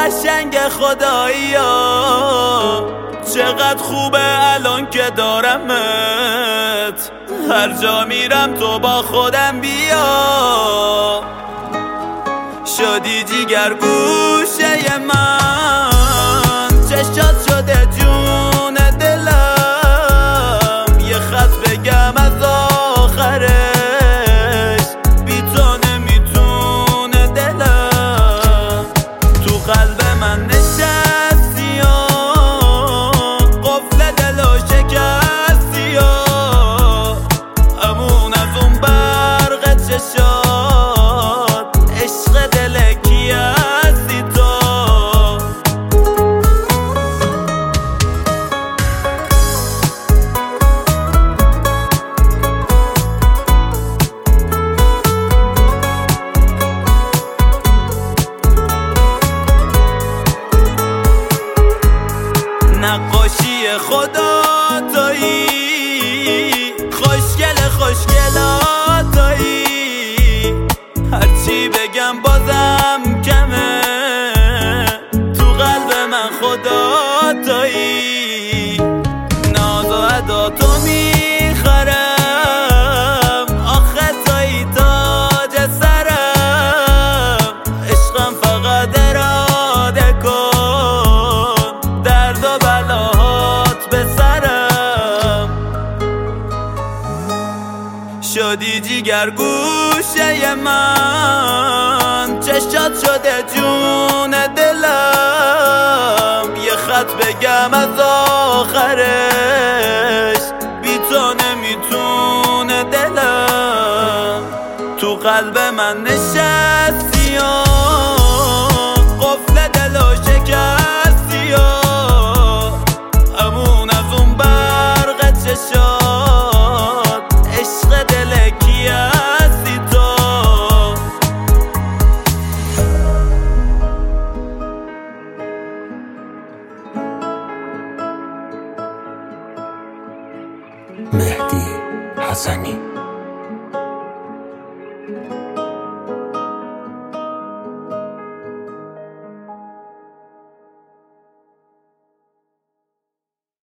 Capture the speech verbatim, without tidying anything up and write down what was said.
قشنگ خدایی ها، چقدر خوبه الان که دارمت، هر جا میرم تو با خودم بیا. شدی جیگر گوشه من، چشات شده جون دلم، یه خط بگم از آخرش، بی تو نمیتونه دلم. تو قلب من نشستی و قفل دلو شکستی و امون از اون برق چشات، عشق دل کی هستی تو. نقاشی خدا تویی، خوشگل خوشگلاتایی، هرچی بگم بازم کمه، تو قلب من خدا تویی. ناز و ادا تو میخرم، آخه تویی تاج سرم، عشقم فقط اراده کن، درد و بلاهات به سرم. شدی جیگر گوشه من، چشات شده جون دلم، یه خط بگم از آخرش، بی تو نمیتونه دلم. تو قلب من نشستی و قفل دلو شکستی و امون از اون برق چشات، عشق دل کی هستی تو. مهدی حسنی.